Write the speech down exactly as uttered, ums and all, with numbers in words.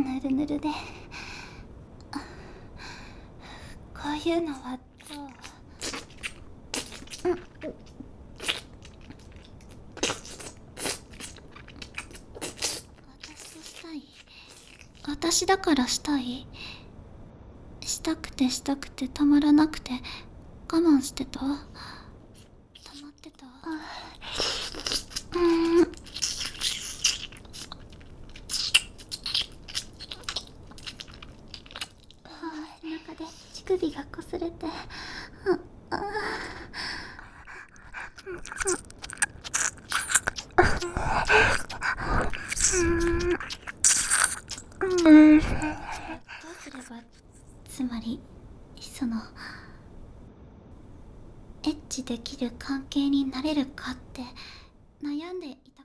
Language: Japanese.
ぬるぬるで。こういうのはどう？うん。私としたい？私だからしたい？したくてしたくてたまらなくて我慢してた？溜まってた？うん。中で乳首がこすれて、うん、あうんどうすれば、つまりそのエッチできる関係になれるかって悩んでい